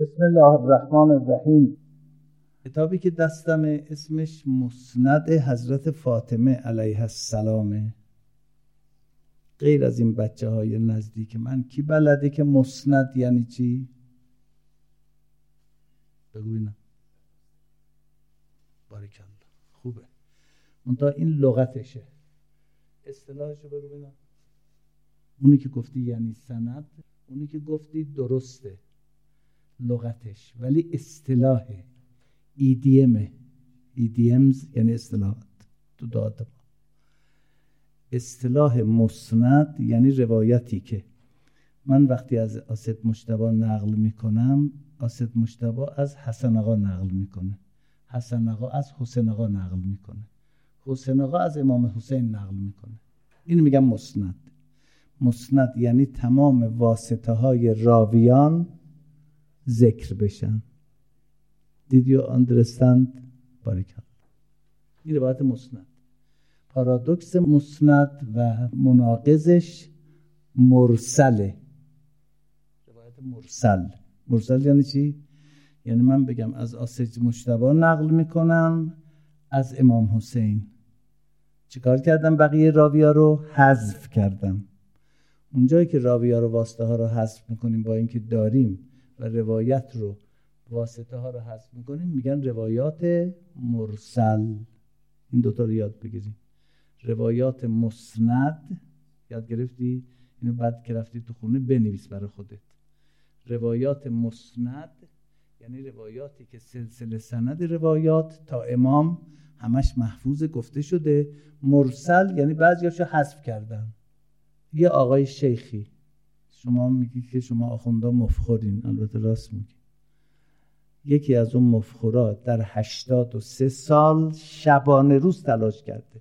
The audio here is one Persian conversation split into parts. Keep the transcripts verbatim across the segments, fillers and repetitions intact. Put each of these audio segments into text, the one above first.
بسم الله الرحمن الرحیم. کتابی که دستمه اسمش مسند حضرت فاطمه علیه السلامه. غیر از این بچه های نزدیک من کی بلده که مسند یعنی چی؟ بگو اینا. باریکالله، خوبه. منتها این لغتشه، اصطلاحشو بگو اینا. اونی که گفتی یعنی سند، اونی که گفتی درسته لغتش، ولی اصطلاحه. ای دی امه. ای دی امز یعنی اصطلاحات تو داده ما. اصطلاح مسند یعنی روایتی که من وقتی از اسد مجتبی نقل میکنم، اسد مجتبی از حسن آقا نقل میکنه، حسن آقا از حسین آقا نقل میکنه، حسین آقا از امام حسین نقل میکنه. این میگم مسند. مسند یعنی تمام واسطه های راویان ذکر بشن. Did you understand؟ باریکالله. این روایت مسند. پارادوکس مسند و مناقضش مرسله. روایت مرسل. مرسل یعنی چی؟ یعنی من بگم از اسد مجتبی نقل میکنم از امام حسین. چیکار کردم؟ بقیه راویا رو حذف کردم. اونجایی که راویا رو واسطه ها رو حذف میکنیم با اینکه داریم و روایت رو واسطه ها رو حذف میکنیم میگن روایات مرسل. این دوتا رو یاد بگیریم. روایات مسند یاد گرفتی؟ اینو بعد که رفتی تو خونه بنویس برای خودت. روایات مسند یعنی روایاتی که سلسله سند روایات تا امام همش محفوظ گفته شده. مرسل یعنی بعضیاشو حذف کردن. یه آقای شیخی، شما میگی که شما آخوندا مفخورین، البته راست میگی. یکی از اون مفخورات در هشتاد و سه سال شبانه روز تلاش کرده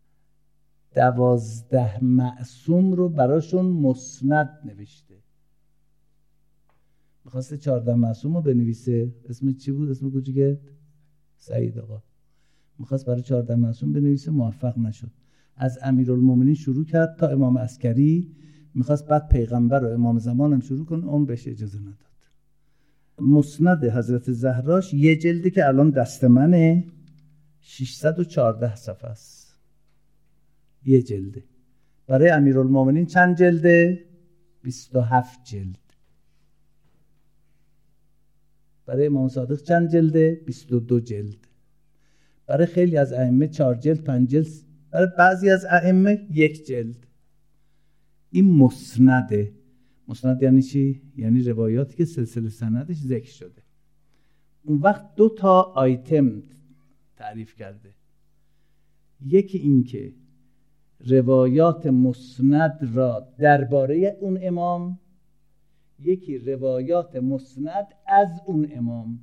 دوازده معصوم رو براشون مسند نوشته. میخواسته چهارده معصوم رو بنویسه. اسم چی بود؟ اسم کوچیکت؟ سعید آقا. میخواست برای چهارده معصوم بنویسه، موفق نشد. از امیرالمومنین شروع کرد تا امام عسکری. میخواست بعد پیغمبر و امام زمانم شروع کنه، اون بهش اجازه نداد. مسند حضرت زهراش یه جلده که الان دست منه، ششصد و چهارده صفحه است. یه جلده. برای امیرالمومنین چند جلده؟ بیست و هفت جلد. برای امام صادق چند جلده؟ بیست و دو جلد. برای خیلی از ائمه چهار جلد، پنج جلد. برای بعضی از ائمه یک جلد. این مسنده. مسند یعنی چی؟ یعنی روایاتی که سلسله سندش ذکر شده. اون وقت دو تا آیتم تعریف کرده. یکی این که روایات مسند را درباره اون امام، یکی روایات مسند از اون امام.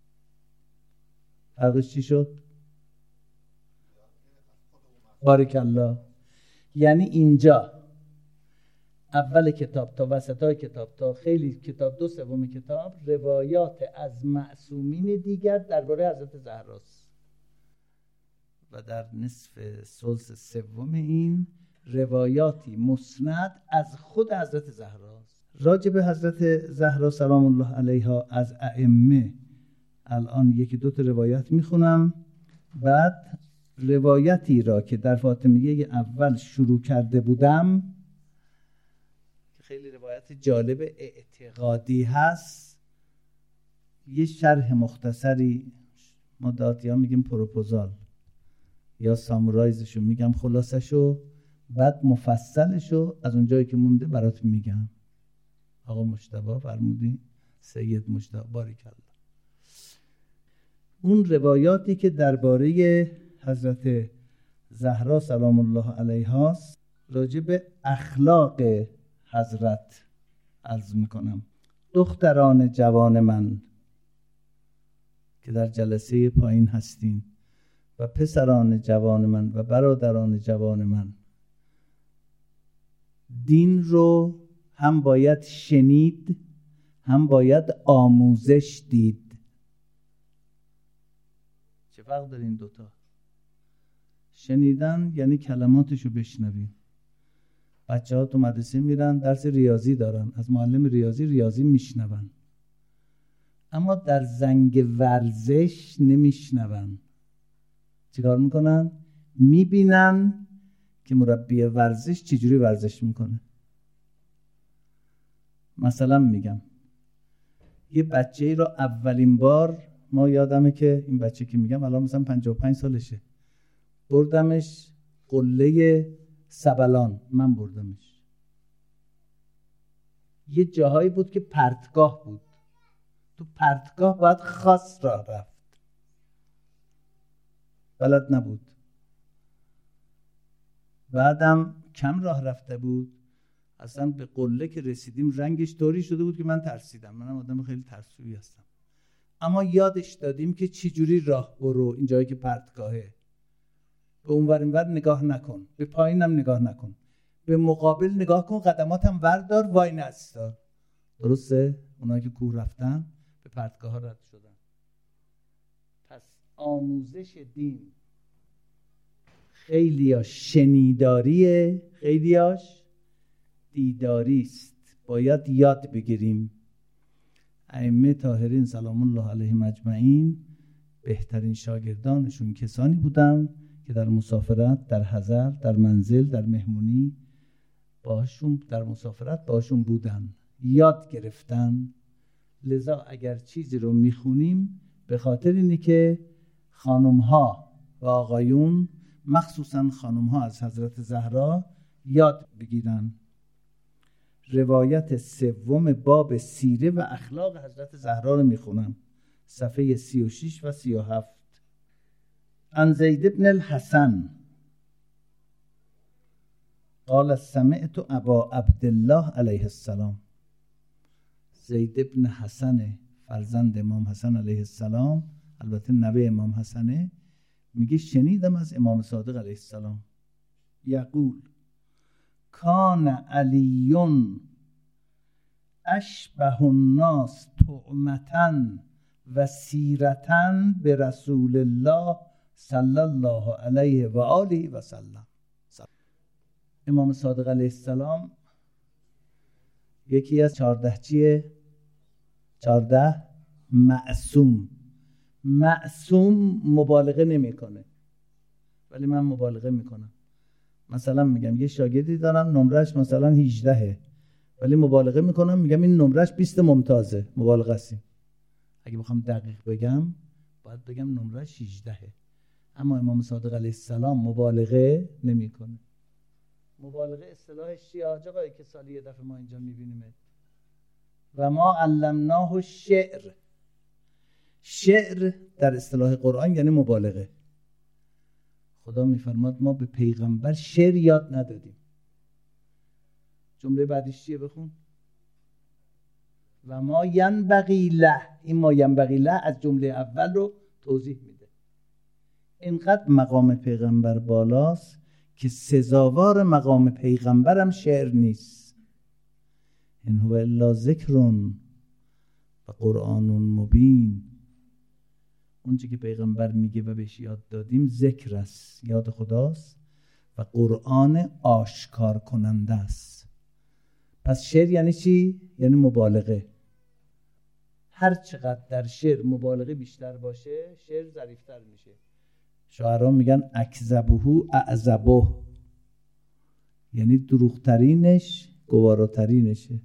فرقش چی شد؟ باریکالله. یعنی اینجا اول کتاب تا وسطای کتاب تا خیلی کتاب دو سوم کتاب روایات از معصومین دیگر درباره حضرت زهراست و در نصف ثلث سوم این روایاتی مسند از خود حضرت زهراست. راجع به حضرت زهرا سلام الله علیها از ائمه الان یکی دو تا روایت میخونم. بعد روایتی را که در فاطمیه اول شروع کرده بودم، خیلی روایت جالب اعتقادی هست، یه شرح مختصری، ما داتی ها میگیم پروپوزال یا سامورایزشو میگم، خلاصشو، بعد مفصلشو از اونجایی که مونده برات میگم. آقا مجتبی فرمودین، سید مجتبی باریکالله. اون روایاتی که درباره حضرت زهرا سلام الله علیها است، راجع به اخلاق حضرت عرض میکنم. دختران جوان من که در جلسه پایین هستین و پسران جوان من و برادران جوان من، دین رو هم باید شنید هم باید آموزش دید. چه فرق داره این دوتا؟ شنیدن یعنی کلماتشو بشنویم. بچه ها تو مدرسه میرن درس ریاضی دارن، از معلم ریاضی ریاضی میشنون. اما در زنگ ورزش نمیشنون. چیکار میکنن؟ میبینن که مربی ورزش چجوری ورزش میکنه. مثلا میگم یه بچه ای رو اولین بار، ما یادمه که این بچه که میگم الان مثلا پنجاه و پنج سالشه، بردمش قله سبلان. من بردمش یه جاهایی بود که پرتگاه بود، تو پرتگاه باید خاص راه رفت، بلد نبود. بعدم کم راه رفته بود، اصلا به قله که رسیدیم رنگش طوری شده بود که من ترسیدم. منم آدم خیلی ترسویی هستم. اما یادش دادیم که چی جوری راه برو، این جایی که پرتگاهه، به اونور اینور نگاه نکن، به پایینم نگاه نکن، به مقابل نگاه کن، قدماتم وردار، وای نستار. درسته؟ اونایی که کوه رفتن به پرتگاه ها رد شدن. پس آموزش دین خیلیاش شنیداریه، خیلیاش دیداری است. باید یاد بگیریم. ائمه طاهرین سلام الله علیهم اجمعین بهترین شاگردانشون کسانی بودن که در مسافرت، در حضر، در منزل، در مهمونی باشون، در مسافرت باشون بودن، یاد گرفتن. لذا اگر چیزی رو میخونیم به خاطر اینه که خانم‌ها و آقایون، مخصوصا خانم‌ها، از حضرت زهرا یاد بگیرن. روایت سوم باب سیره و اخلاق حضرت زهرا رو میخونم، صفحه سی و شش و سی و هفت. عن زید بن الحسن قال سمعت ابا عبدالله علیه السلام. زید بن حسن فرزند امام حسن علیه السلام، البته نوه امام حسنه، میگه شنیدم از امام صادق علیه السلام یقول کان علیون اشبه الناس طعمتن و سیرتن به رسول الله صلی الله علیه و آله و سلم. امام صادق علیه السلام یکی از چارده چیه؟ چارده معصوم. معصوم مبالغه نمیکنه، ولی من مبالغه میکنم. مثلا میگم یه شاگردی دارم نمرش مثلا هجده، ولی مبالغه میکنم میگم این نمرش بیست ممتازه. مبالغه است. اگه بخوام دقیق بگم باید بگم نمرش هجده. اما امام صادق علیه السلام مبالغه نمیکنه. مبالغه اصطلاحش چیه آقای که سالی یه دفعه ما اینجا میبینیم؟ و ما علمناه شعر. شعر در اصطلاح قرآن یعنی مبالغه. خدا میفرماد ما به پیغمبر شعر یاد ندادیم. جمله بعدش چیه بخون؟ و ما ینبغی له. این ما ینبغی له از جمله اول رو توضیح میده. اینقدر مقام پیغمبر بالاست که سزاوار مقام پیغمبرم شعر نیست. این هو الا ذکرون و قرآن مبین. اون چی که پیغمبر میگه و بهش یاد دادیم ذکر است، یاد خداست، و قرآن آشکار کننده است. پس شعر یعنی چی؟ یعنی مبالغه. هر چقدر در شعر مبالغه بیشتر باشه شعر ظریف‌تر میشه. شاعران میگن اکذبه اعذبه، یعنی دروغترینش گواراترینشه.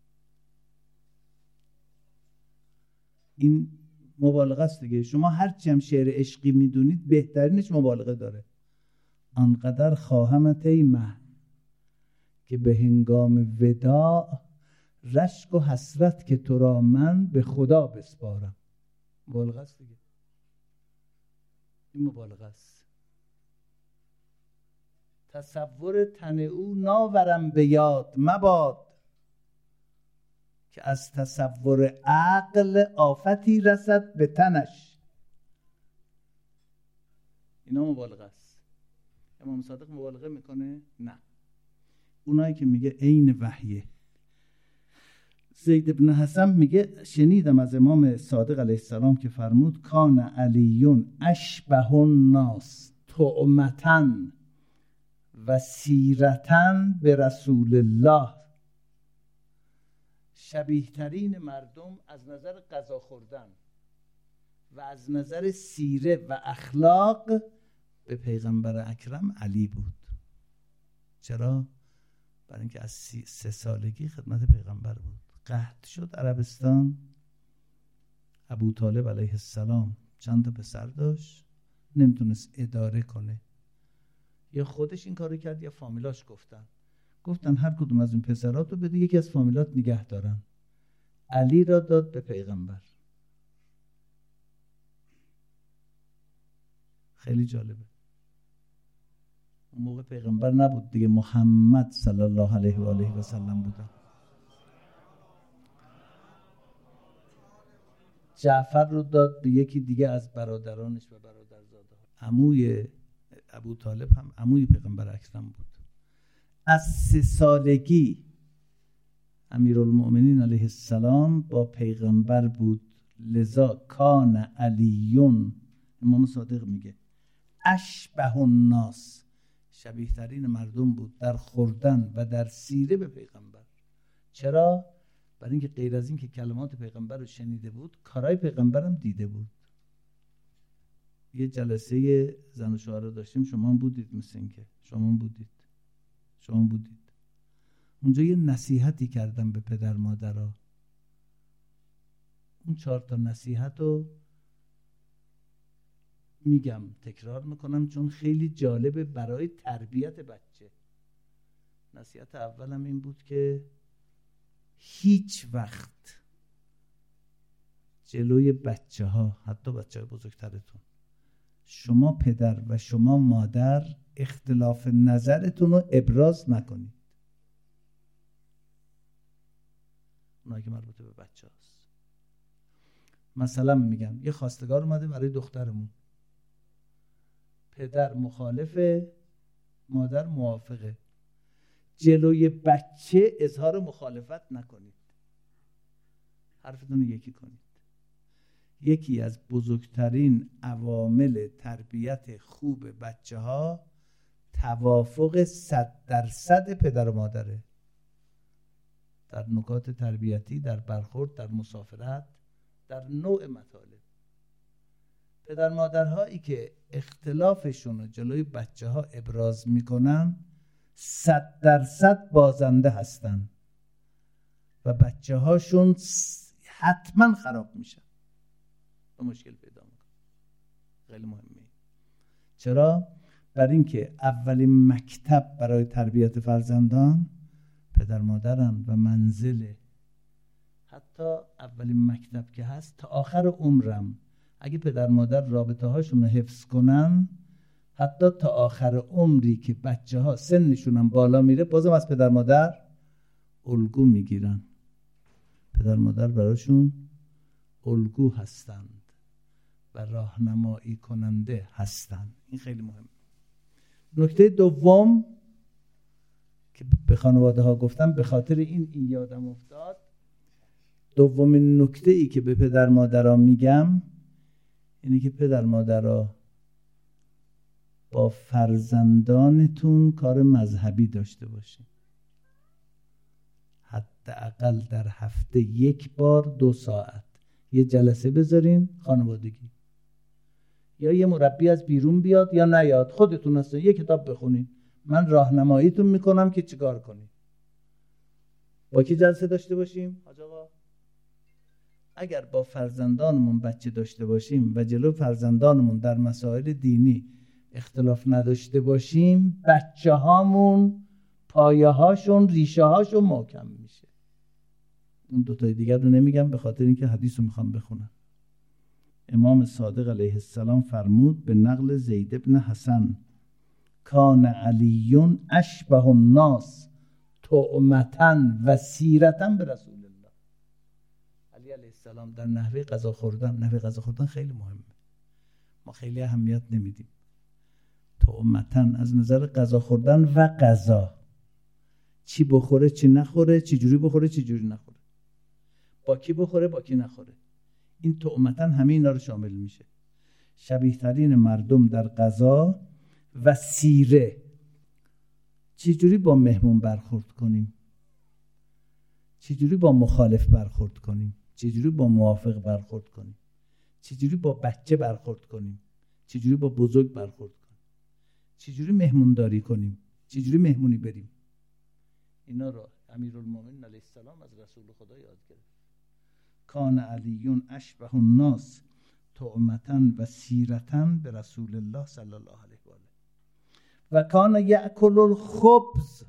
این مبالغه است دیگه. شما هرچی هم شعر عشقی میدونید بهترینش مبالغه داره. آنقدر خواهمت ای مه که به هنگام وداع رشک و حسرت که تو را من به خدا بسپارم. مبالغه است دیگه. این مبالغه است. تصور تن او ناورم به یاد مباد که از تصور عقل آفتی رسد به تنش. اینا مبالغه است. امام صادق مبالغه میکنه؟ نه. اونایی که میگه عین وحیه. زید بن حسن میگه شنیدم از امام صادق علیه السلام که فرمود کان علیون اشبه الناس طعمتن و سیرتن به رسول الله. شبیه ترین مردم از نظر غذا خوردن و از نظر سیره و اخلاق به پیغمبر اکرم علی بود. چرا؟ برای اینکه از سه سالگی خدمت پیغمبر بود. قحط شد عربستان، ابو طالب علیه السلام چند تا پسر داشت، نمیتونست اداره کنه، یا خودش این کارو کرد یا فامیلاش گفتن گفتن هر کدوم از این پسرات رو بده یکی از فامیلات نگه دارن. علی را داد به پیغمبر. خیلی جالبه. اون موقع پیغمبر نبود دیگه، محمد صلی الله علیه و آله و سلم بودن. جعفر رو داد به یکی دیگه از برادرانش و برادرزاده ها. عموی ابو طالب هم عموی پیغمبر اکرم بود. از سه سالگی امیرالمؤمنین علیه السلام با پیغمبر بود. لذا کان علیون، امام صادق میگه، اشبه الناس، شبیه ترین مردم بود در خوردن و در سیره به پیغمبر. چرا؟ برای اینکه غیر از این که کلمات پیغمبر رو شنیده بود، کارهای پیغمبر هم دیده بود. یه جلسه زن و شوهر رو داشتیم، شما هم بودید، مثل این که شما هم بودید شما هم بودید اونجا یه نصیحتی کردم به پدر مادرها. اون چهار تا نصیحت رو میگم، تکرار میکنم چون خیلی جالبه برای تربیت بچه. نصیحت اولم این بود که هیچ وقت جلوی بچه ها، حتی بچه های بزرگترتون، شما پدر و شما مادر اختلاف نظرتون رو ابراز نکنید. اونایی که مربوطه به بچه هاست. مثلا میگم یه خواستگار اومده برای دخترمون، پدر مخالفه، مادر موافقه، جلوی بچه اظهار مخالفت نکنید، حرفتون رو یکی کنید. یکی از بزرگترین عوامل تربیت خوب بچه ها توافق صد درصد پدر و مادره، در نکات تربیتی، در برخورد، در مسافرت، در نوع مطالب. پدر مادرهایی که اختلافشون رو جلوی بچه ها ابراز میکنن صد درصد بازنده هستن و بچه هاشون حتما خراب میشن و مشکل پیدا میکنن. خیلی مهمه. چرا؟ برای اینکه اولین مکتب برای تربیت فرزندان پدر مادرن و منزله. حتی اولین مکتب که هست تا آخر عمرم اگه پدر مادر رابطه هاشون رو حفظ کنن، حتی تا آخر عمری که بچه ها سنشون هم بالا میره، بازم از پدر مادر الگو میگیرن. پدر مادر براشون الگو هستند و راهنمایی کننده هستند. این خیلی مهمه. نکته دوم که به خانواده ها گفتم، به خاطر این این یادم افتاد، دومین نکته ای که به پدر مادرها میگم اینه که پدر مادرها با فرزندانتون کار مذهبی داشته باشین. حداقل در هفته یک بار دو ساعت یه جلسه بذارین خانوادگی، یا یه مربی از بیرون بیاد یا نیاد، خودتون هستن یه کتاب بخونین، من راهنماییتون میکنم که چیکار کنین. با کی جلسه داشته باشیم؟ حاج آقا، اگر با فرزندانمون بچه داشته باشیم و جلو فرزندانمون در مسائل دینی اختلاف نداشته باشیم، بچه هامون پایه هاشون ریشه هاشون محکم میشه. اون دوتای دیگر رو نمیگم به خاطر اینکه حدیث رو میخوام بخونم. امام صادق علیه السلام فرمود به نقل زید بن حسن: کان علیون اشبه الناس طعمةً و سیرةً به رسول الله. علی علیه السلام در نحوه غذا خوردن، نحوه غذا خوردن خیلی مهمه، ما خیلی اهمیت نمیدیم. طعمةً از نظر غذا خوردن و غذا، چی بخوره چی نخوره، چی جوری بخوره چی جوری نخوره، با کی بخوره با کی نخوره، این طعمةً همه اینا رو شامل میشه. شبیه ترین مردم در غذا و سیره، چی جوری با مهمون برخورد کنیم، چجوری با مخالف برخورد کنیم، چجوری با موافق برخورد کنیم، چجوری با بچه برخورد کنیم، چجوری با بزرگ برخورد کنیم، چجوری مهمونداری کنیم، چجوری مهمونی بریم. اینا رو امیرالمومنین علیه السلام از رسول خدا یاد گرفت. کان علیون اشبه الناس طعمةً و سیرةً به رسول الله صلی الله علیه و آله و کان یأکل الخبز.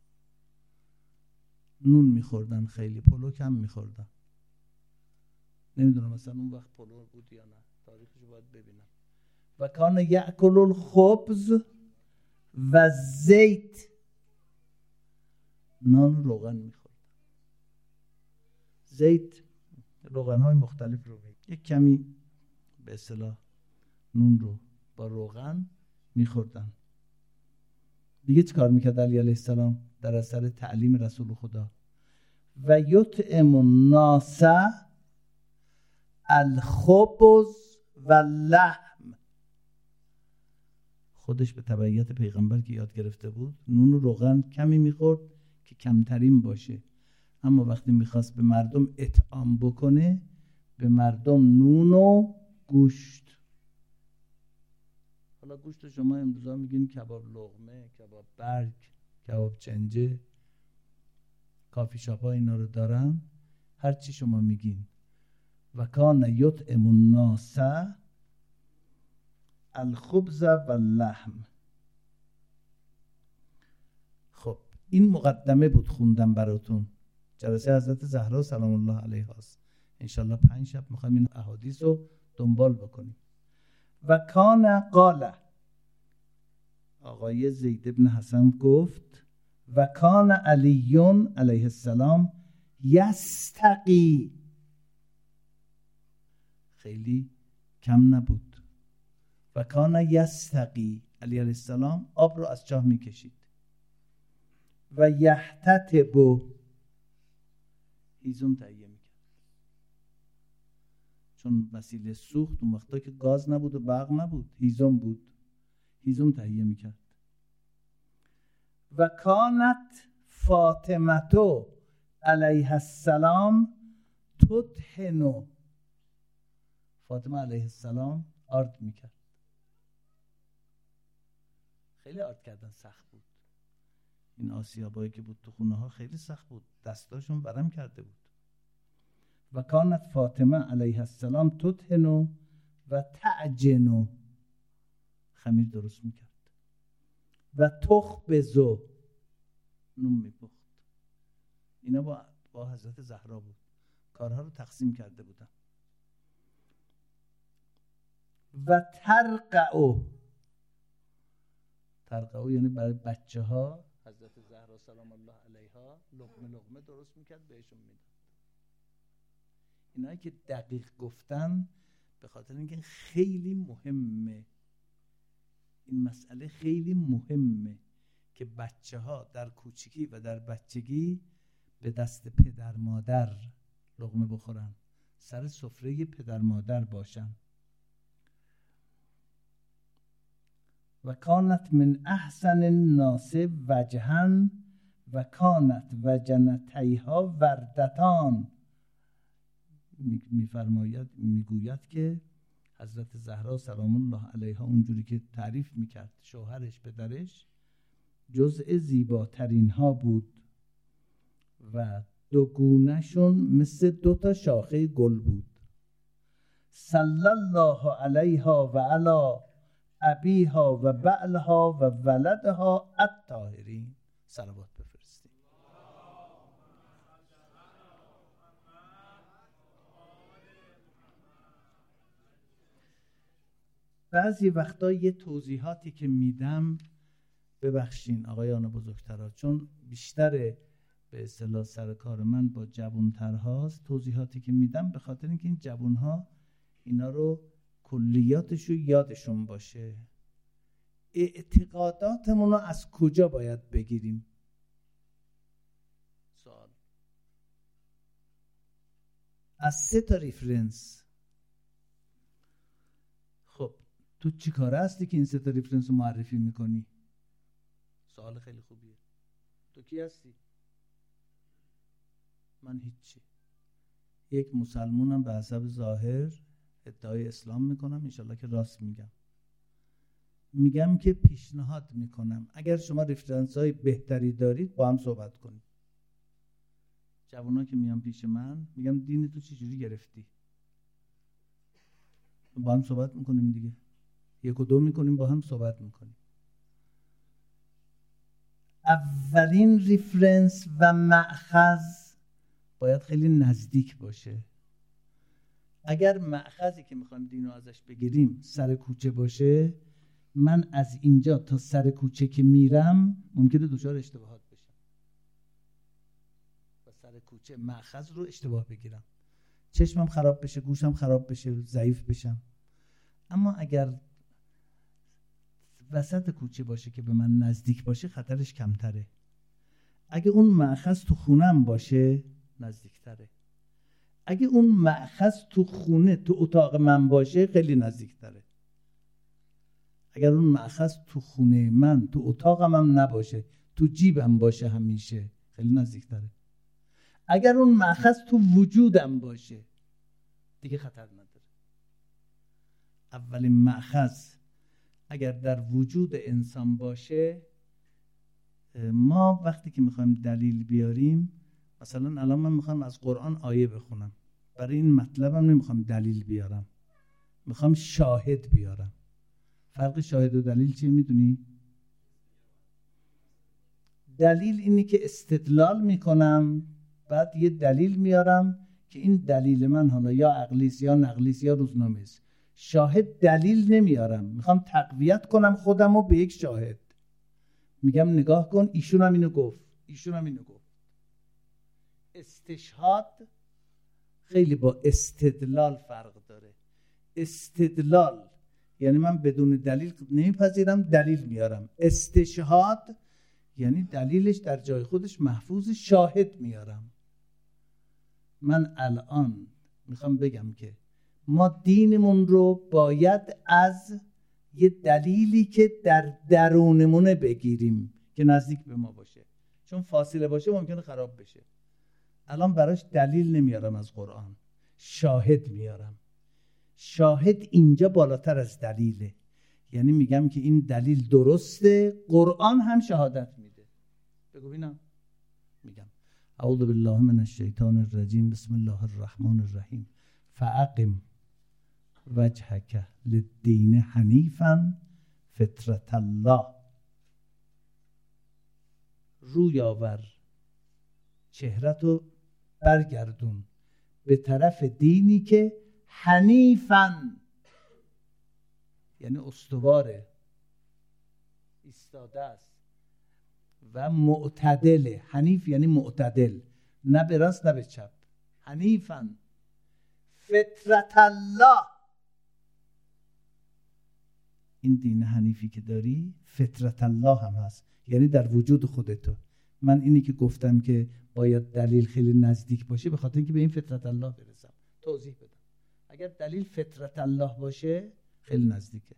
نون میخوردن، خیلی پلو کم میخوردن. نمیدونم مثلا اون وقت پلو بود یا نه، تاریخش باید ببینم. و کان یأکل الخبز و زیت، نان و روغن میخورد. زیت روغن های مختلف رو بید. یک کمی به اصطلاح نون رو با روغن میخوردن. دیگه چی کار میکرد علی علیه السلام در اثر تعلیم رسول خدا؟ و یطعم الناس الخبز و لحم. خودش به تبعیت پیغمبر که یاد گرفته بود نون و روغن کمی میخورد که کمترین باشه، اما وقتی میخواست به مردم اطعام بکنه به مردم نون و گوشت. حالا گوشت شما امروزا میگین کباب لقمه، کباب برگ، کباب چنجه، کافی شاپ ها اینا رو دارن، هر چی شما میگین. و کان یطعم الناس الخبز و اللحم. خب این مقدمه بود خوندم براتون. جلسه حضرت زهرا سلام الله علیها است. انشالله پنج شب میخوایم این احادیث رو دنبال بکنیم. و کان قال، آقای زید بن حسن گفت و کان علیون علیه السلام یستقی، خیلی کم نبود. و کان یستقی، علی علیه السلام آب رو از چاه میکشید. و یحتطب، هیزم تهیه میکرد، چون وسیله سوخت اون وقتا که گاز نبود و برق نبود، هیزم بود، هیزم تهیه میکرد. و کانت فاطمه علیه السلام تطحن، فاطمه علیه السلام آرد میکرد. خیلی آرد کردن سخت بود. این آسیابایی که بود تو خونه ها خیلی سخت بود، دستاشون ورم کرده بود. و کانت فاطمه علیه السلام تطحن و تعجن، خمیر درست میکرد. و تخبز، نون میپخت. اینا با, با حضرت زهرا بود، کارها رو تقسیم کرده بودن. و ترقع، ترقع یعنی برای بچه ها حضرت زهرا سلام الله علیها لقمه لقمه درست میکرد بهشون میداد. اینایی که دقیق گفتن به خاطر اینکه خیلی مهمه، این مسئله خیلی مهمه که بچه ها در کوچگی و در بچگی به دست پدر مادر لقمه بخورن، سر سفره پدر مادر باشن. و کانت من احسن الناس وجها و کانت وجنتیها وردتان. میفرماید میگوید که حضرت زهرا سلام الله علیها اونجوری که تعریف میکرد شوهرش پدرش جزء زیباترین ها بود و دو گونه‌شون مثل دو تا شاخه گل بود. صلی الله علیها و علی ابیها و بعلها و ولدها الطاهرین. صلوات بفرستیم. بعضی وقتا یه توضیحاتی که میدم، ببخشین آقایان بزرگترها، چون بیشتر به اصطلاح سر کار من با جوانترهاست، توضیحاتی که میدم به خاطر اینکه این جوانها اینا رو کلیاتش رو یادشون باشه. اعتقاداتمون رو از کجا باید بگیریم؟ سوال. از سه تا ریفرنس. خب تو چی کاره هستی که این سه تا ریفرنس رو معرفی میکنی؟ سوال خیلی خوبیه. تو کی هستی؟ من هیچی، یک مسلمونم به حسب ظاهر ادعای اسلام میکنم، انشالله که راست میگم. میگم که پیشنهاد میکنم اگر شما رفرنس های بهتری دارید با هم صحبت کنید. جوانا که میان پیش من میگم دین تو چجوری گرفتی؟ با هم صحبت میکنیم دیگه، یک و دو میکنیم با هم صحبت میکنیم. اولین ریفرنس و مأخذ باید خیلی نزدیک باشه. اگر مأخذی که میخوایم دینو ازش بگیریم سر کوچه باشه، من از اینجا تا سر کوچه که میرم ممکنه دچار اشتباهات بشم و سر کوچه مأخذ رو اشتباه بگیرم، چشمم خراب بشه، گوشم خراب بشه، ضعیف بشم. اما اگر وسط کوچه باشه که به من نزدیک باشه خطرش کمتره. اگه اون مأخذ تو خونم باشه نزدیکتره. اگه اون مأخذ تو خونه تو اتاق من باشه خیلی نزدیکتره. اگر اون مأخذ تو خونه من تو اتاقم هم نباشه، تو جیبم باشه همیشه، خیلی نزدیکتره. اگر اون مأخذ تو وجودم باشه دیگه خطر نداره. اولین مأخذ اگر در وجود انسان باشه، ما وقتی که میخوایم دلیل بیاریم، مثلا الان من میخوام از قرآن آیه بخونم، برای این مطلبم نمیخوام دلیل بیارم، میخوام شاهد بیارم. فرق شاهد و دلیل چیه میدونی؟ دلیل اینه که استدلال میکنم، بعد یه دلیل میارم که این دلیل من حالا یا عقلیست یا نقلیست یا روزنامه‌ایست. شاهد دلیل نمیارم، میخوام تقویت کنم خودمو به یک شاهد. میگم نگاه کن ایشون هم اینو گفت، ایشون هم اینو گفت. استشهاد خیلی با استدلال فرق داره. استدلال یعنی من بدون دلیل نمیپذیرم، دلیل میارم. استشهاد یعنی دلیلش در جای خودش محفوظ، شاهد میارم. من الان میخوام بگم که ما دینمون رو باید از یه دلیلی که در درونمونه بگیریم که نزدیک به ما باشه، چون فاصله باشه ممکنه خراب بشه. الان براش دلیل نمیارم از قرآن، شاهد میارم. شاهد اینجا بالاتر از دلیله، یعنی میگم که این دلیل درسته، قرآن هم شهادت میده. بگو ببینم. میگم اعوذ بالله من الشیطان الرجیم بسم الله الرحمن الرحیم فاقم وجهک للدین حنیفا فطرت الله. روی آور، چهرتو برگردون به طرف دینی که حنیفاً یعنی استواره، ایستاده است، و معتدله. حنیف یعنی معتدل، نه به راست نه به چپ. حنیفاً فطرت الله. این دین حنیفی که داری فطرت الله هم هست، یعنی در وجود خودتو. من اینی که گفتم که باید دلیل خیلی نزدیک باشه به خاطر اینکه به این فطرت الله برسم. توضیح بدم. اگر دلیل فطرت الله باشه خیلی نزدیکه.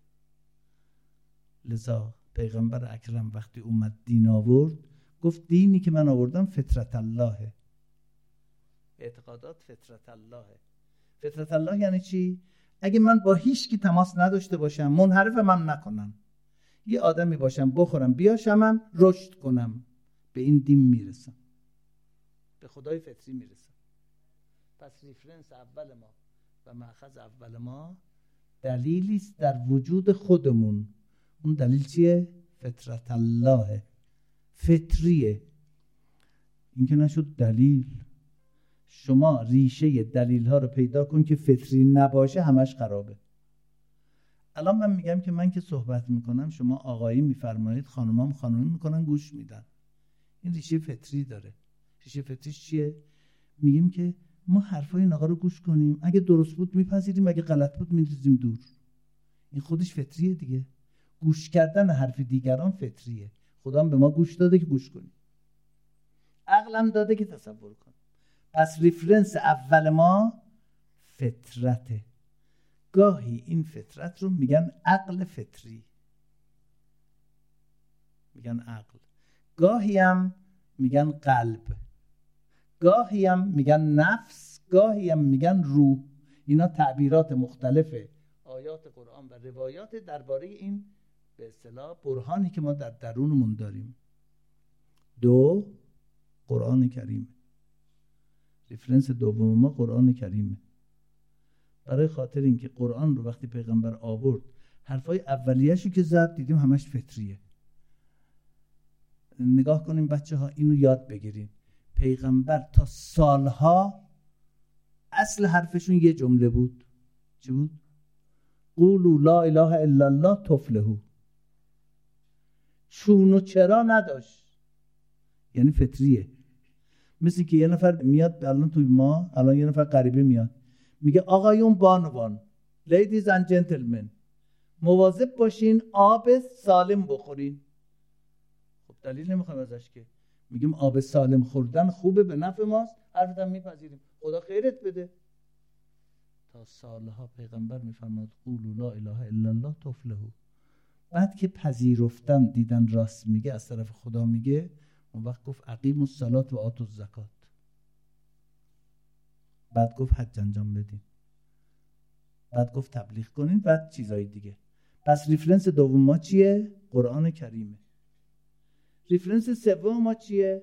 لذا پیغمبر اکرم وقتی اومد دین آورد گفت دینی که من آوردم فطرت اللهه. اعتقادات فطرت اللهه. فطرت الله یعنی چی؟ اگه من با هیچ کی تماس نداشته باشم، منحرفم هم نکنم، یه آدمی باشم بخورم بیاشمم، رشد کنم، به این دین میرسم، به خدای فطری میرسم. پس ریفرنس اول ما و مأخذ اول ما دلیلی است در وجود خودمون. اون دلیل چیه؟ فطرت الله، فطریه. این که نشد دلیل. شما ریشه دلیل ها رو پیدا کن که فطری نباشه، همش خرابه. الان من میگم که من که صحبت میکنم شما آقایی میفرمایید، خانمام خانمی میکنن گوش میدن. این ریشه فطری داره. ریشه فطریش چیه؟ میگیم که ما حرفای این آقا رو گوش کنیم، اگه درست بود میپذیریم، اگه غلط بود میریزیم دور. این خودش فطریه دیگه. گوش کردن حرف دیگران فطریه. خدا هم به ما گوش داده که گوش کنیم، عقلم داده که تصور کنیم. پس ریفرنس اول ما فطرته. گاهی این فطرت رو میگن عقل فطری، میگن عقل. گاهی هم میگن قلب. گاهی هم میگن نفس، گاهی هم میگن روح. اینا تعبیرات مختلف آیات قرآن و روایات درباره این به اصطلاح برهانی که ما در درونمون داریم. دو، قرآن کریم. ریفرنس دوم ما قرآن کریمه. برای خاطر اینکه قرآن رو وقتی پیغمبر آورد، حرفای اولیه‌شو که زد دیدیم همش فطریه. نگاه کنیم بچه ها، اینو یاد بگیریم. پیغمبر تا سالها اصل حرفشون یه جمله بود. چی بود؟ قولوا لا اله الا الله تفلحوا. چون و چرا نداشت، یعنی فطریه. مثل که یه نفر میاد الان توی ما، الان یه نفر غریبه میاد میگه آقایون بانوان، ladies and gentlemen، مواظب باشین آب سالم بخورین. خب دلیل نمیخوایم ازش که، میگیم آب سالم خوردن خوبه، به نفع ماست، حرفتم میپذیریم، خدا خیرت بده. تا سالها پیغمبر میفرماد قولوا لا اله الا الله تفلحوا. بعد که پذیرفتن، دیدن راست میگه، از طرف خدا میگه، اون وقت گفت اقیموا الصلاة و آتوا الزکات. بعد گفت حج انجام بدین. بعد گفت تبلیغ کنین. بعد چیزای دیگه. پس ریفرنس دوم ما چیه؟ قرآن کریمه. ریفرنس سوم ما چیه؟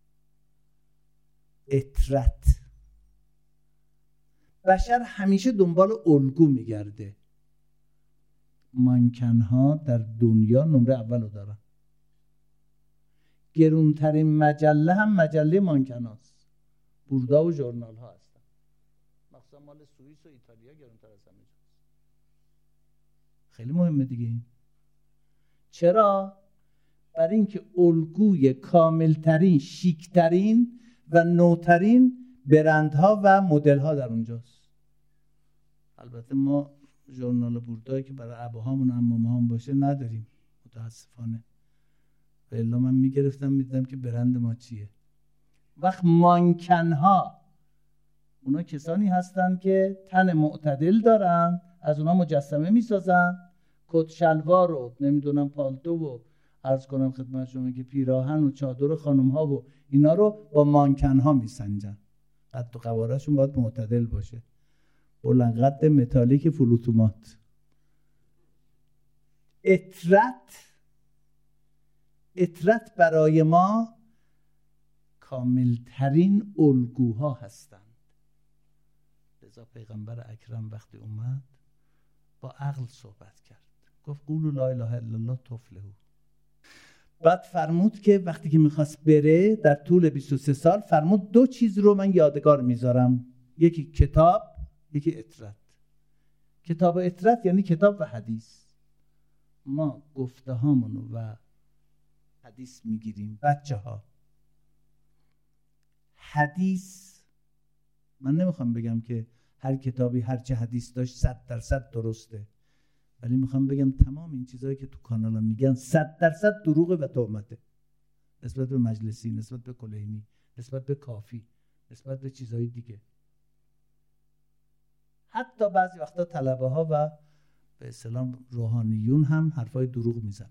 اطرت. بشر همیشه دنبال الگو میگرده. مانکن‌ها در دنیا نمره اولو دارن. گرونترین مجله هم مجله مانکناست. بوردا و ژورنال ها هستن. مخصوصا مال سوئیس و ایتالیا گرونتر از همه جاست. خیلی مهمه دیگه این. چرا؟ برای اینکه الگوی کاملترین، شیکترین و نوترین برندها و مدل‌ها در اونجاست. البته ما ژورنال بوردایی که برای اباهامون و عمامه‌هام باشه نداریم متاسفانه. و الا من میگرفتم میدیدم که برند ما چیه. وقت مانکن‌ها اونا کسانی هستن که تن معتدل دارن، از اونا مجسمه میسازن، کت شلوار رو نمیدونم پالتو و عرض کنم خدمت شما که پیراهن و چادر خانم‌ها و اینا رو با مانکن‌ها میسنجن. قد و قواره‌شون باید معتدل باشه. بلند قد متالیک فول اتومات. اطرت اطرت برای ما کاملترین الگوها هستند. لذا پیغمبر اکرم وقتی اومد با عقل صحبت کرد، گفت قولوا لا اله الا الله تفلحوا. بعد فرمود که وقتی که میخواست بره در طول بیست و سه سال، فرمود دو چیز رو من یادگار میذارم، یکی کتاب، یکی اطرت. کتاب و اطرت یعنی کتاب و حدیث. ما گفته هامونو و حدیث میگیریم. بچه ها حدیث، من نمیخوام بگم که هر کتابی هر چه حدیث داشت صد درصد درسته، ولی میخوام بگم تمام این چیزهایی که تو کانالا میگن صد درصد دروغه و تهمته. نسبت به مجلسی، نسبت به کلینی، نسبت به کافی، نسبت به چیزهای دیگه. حتی بعضی وقتا طلبه ها و به اصطلاح روحانیون هم حرفای دروغ میزنن.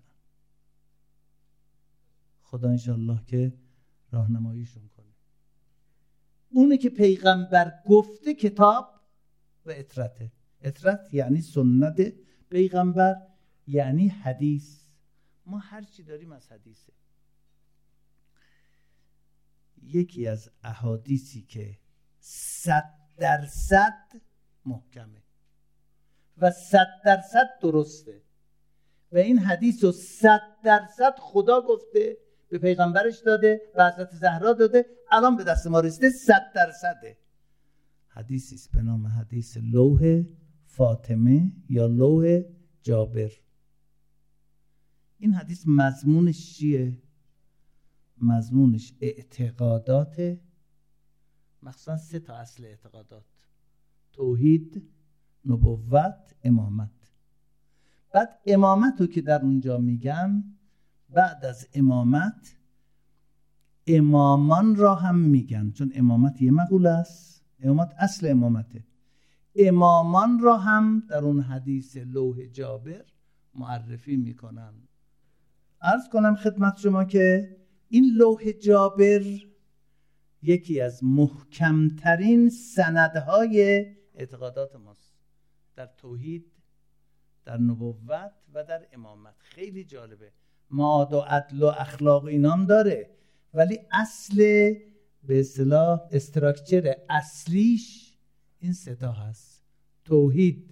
خدا انشالله که راهنماییشون کنه. اونه که پیغمبر گفته کتاب و اطرته. اطرت یعنی سنت پیغمبر، یعنی حدیث. ما هر چی داریم از حدیثه. یکی از احادیثی که صد درصد محکمه و صد درصد درسته و این حدیث رو صد درصد خدا گفته، به پیغمبرش داده، به حضرت زهرا داده، الان به دست ما رسیده، صد درصده. حدیثی است به نام حدیث لوح فاطمه یا لوح جابر. این حدیث مضمونش چیه؟ مضمونش اعتقادات، مخصوصا سه تا اصل اعتقادات: توحید، نبوت، امامت. بعد امامت رو که در اونجا میگن، بعد از امامت امامان را هم میگن، چون امامت یه مقوله است، امامت اصل امامته. امامان را هم در اون حدیث لوح جابر معرفی میکنن. عرض کنم خدمت شما که این لوح جابر یکی از محکمترین سندهای اعتقادات ماست در توحید، در نبوت و در امامت. خیلی جالبه. معاد و عدل و اخلاق اینام داره، ولی اصل به اصطلاح استراکچر اصلیش این سه تا هست: توحید،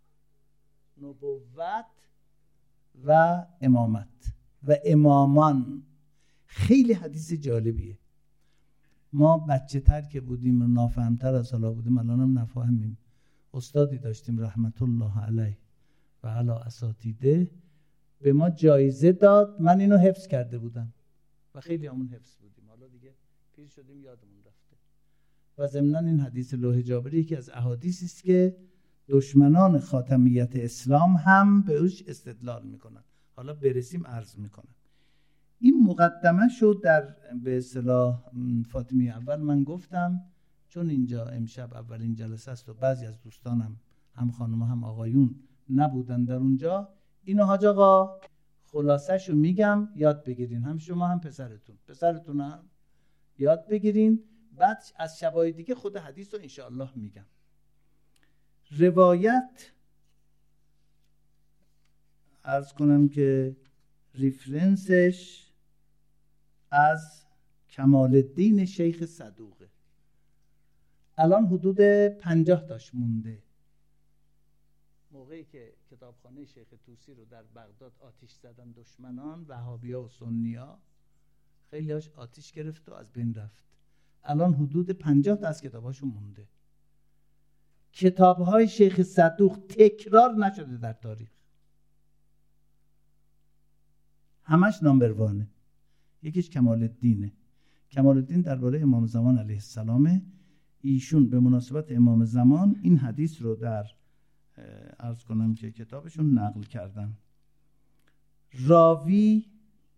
نبوت و امامت و امامان. خیلی حدیث جالبیه. ما بچه تر که بودیم و نافهمتر از حالا بودیم، الان هم نفهمیم. استادی داشتیم رحمت الله علیه و علی اساتیده، به ما جایزه داد. من اینو حفظ کرده بودم و خیلی همون حفظ بودیم، حالا دیگه پیر شدیم یادمون رفته. و ضمناً این حدیث لوح جابری یکی از احادیثی است که دشمنان خاتمیت اسلام هم به اوش استدلال میکنن. حالا برسیم عرض میکنم. این مقدمه شد در به اصطلاح فاطمی اول من گفتم، چون اینجا امشب اولین جلسه است و بعضی از دوستانم هم خانم هم آقایون نبودن در اونجا، اینو حاج آقا خلاصه‌شو میگم یاد بگیرین، هم شما هم پسرتون پسرتون هم یاد بگیرین. بعد از شبای دیگه خود حدیث رو انشاءالله میگم. روایت عرض کنم که ریفرنسش از کمال الدین شیخ صدوقه. الان حدود پنجاه تاش مونده. موقعی که کتابخانه شیخ طوسی رو در بغداد آتش زدن دشمنان وهابیا و سنیا، خیلی هاش آتش گرفت و از بین رفت. الان حدود پنجاه تا از کتاباشون مونده. کتابهای شیخ صدوق تکرار نشده در تاریخ، همش نامبر وانه. یکیش کمال الدینه. کمال الدین درباره امام زمان علیه السلام. ایشون به مناسبت امام زمان این حدیث رو در عرض کنم که کتابشون نقل کردن. راوی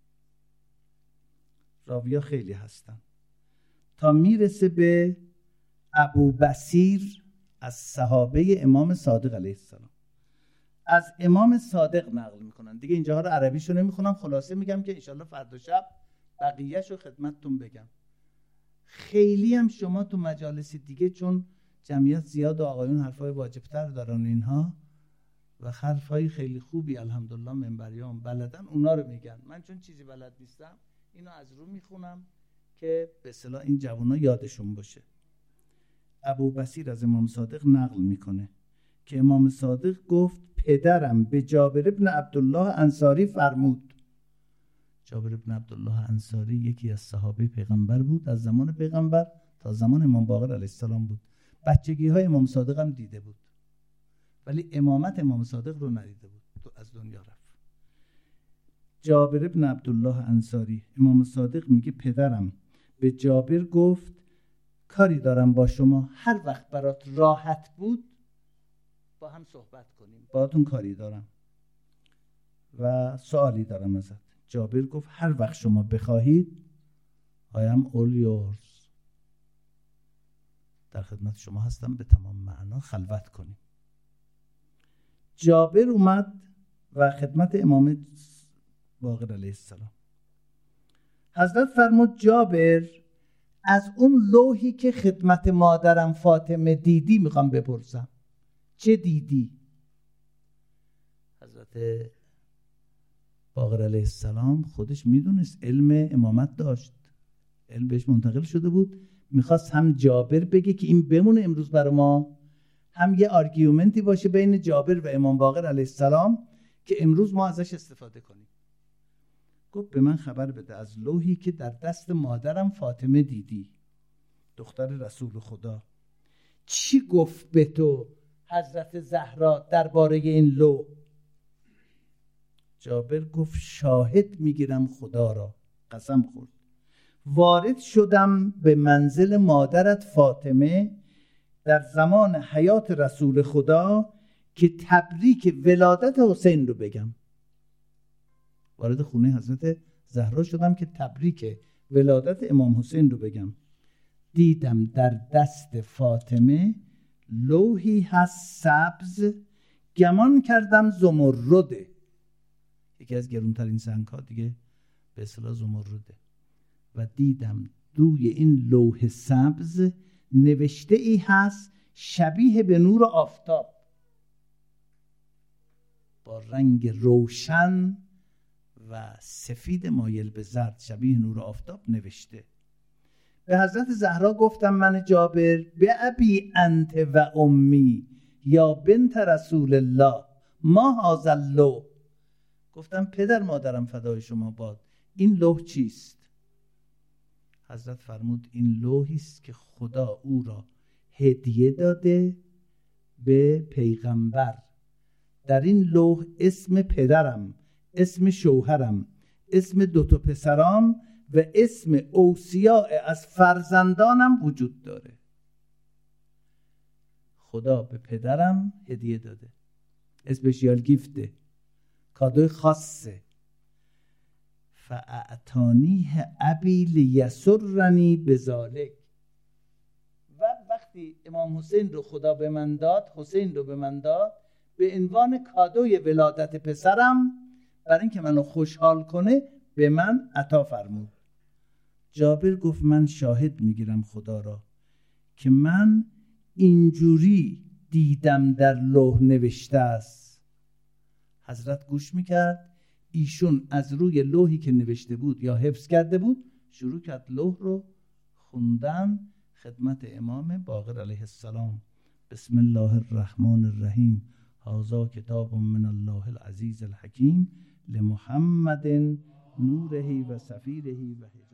راویا خیلی هستن تا میرسه به ابو بصیر از صحابه امام صادق علیه السلام. از امام صادق نقل میکنن. دیگه اینجاها رو عربیشو نمیخونم، خلاصه میگم که انشالله فردا شب بقیه‌شو خدمتتون بگم. خیلی هم شما تو مجالس دیگه، چون جمعیت زیاد و آقایون حرفای واجبتر دارن اینها و حرفای خیلی خوبی الحمدلله منبریان بلدن، اونا رو میگن. من چون چیزی بلد نیستم اینو از رو میخونم که به اصطلاح این جوانا یادشون باشه. ابو بصیر از امام صادق نقل میکنه که امام صادق گفت پدرم به جابر ابن عبدالله انصاری فرمود. جابر ابن عبدالله انصاری یکی از صحابه پیغمبر بود، از زمان پیغمبر تا زمان امام باقر علیه السلام بود. بچگی های امام صادق هم دیده بود، ولی امامت امام صادق رو ندیده بود، تو از دنیا رفت. جابر ابن عبدالله انصاری، امام صادق میگه پدرم به جابر گفت کاری دارم با شما، هر وقت برات راحت بود با هم صحبت کنیم، باهاتون کاری دارم و سوالی دارم ازت. جابر گفت هر وقت شما بخواهید I am all yours، در خدمت شما هستم، به تمام معنا خلوت کنیم. جابر اومد و خدمت امام باقر علیه السلام. حضرت فرمود جابر از اون لوحی که خدمت مادرم فاطمه دیدی میخوام بپرسم، چه دیدی؟ حضرت باقر علیه السلام خودش میدونست علم امامت داشت، علم بهش منتقل شده بود، میخواست هم جابر بگه که این بمونه امروز برای ما، هم یه آرگیومنتی باشه بین جابر و امام باقر علیه السلام که امروز ما ازش استفاده کنیم. گفت به من خبر بده از لوحی که در دست مادرم فاطمه دیدی، دختر رسول خدا، چی گفت به تو حضرت زهرا درباره این لوح؟ جابر گفت شاهد میگیرم خدا را، قسم خورد، وارد شدم به منزل مادرت فاطمه در زمان حیات رسول خدا که تبریک ولادت حسین رو بگم. وارد خونه حضرت زهرا شدم که تبریک ولادت امام حسین رو بگم. دیدم در دست فاطمه لوحی هست سبز، گمان کردم زمرده، یکی از گرونترین سنگ‌ها دیگه به اصطلاح زمرده، و دیدم روی این لوح سبز نوشته ای هست شبیه به نور آفتاب، با رنگ روشن و سفید مایل به زرد، شبیه نور آفتاب نوشته. به حضرت زهرا گفتم من جابر به ابی انت و امی یا بنت رسول الله ما هذا اللوح. گفتم پدر مادرم فدای شما باد، این لوح چیست؟ حضرت فرمود این لوحی است که خدا او را هدیه داده به پیغمبر. در این لوح اسم پدرم، اسم شوهرم، اسم دوتا پسرام و اسم اوصیاء از فرزندانم وجود داره. خدا به پدرم هدیه داده، اسپشیال گیفته، کادوی خاصه. فاعطانیه ابی لیسرنی بذالک. و وقتی امام حسین رو خدا به من داد، حسین رو به من داد به عنوان کادوی ولادت پسرم، برای اینکه منو خوشحال کنه به من عطا فرمود. جابر گفت من شاهد میگیرم خدا را که من اینجوری دیدم در لوح نوشته است. حضرت گوش میکرد، ایشون از روی لوحی که نوشته بود یا حفظ کرده بود شروع کرد لوح رو خوندن خدمت امام باقر علیه السلام. بسم الله الرحمن الرحیم، هذا کتاب من الله العزیز الحکیم لمحمد نوره و سفیره و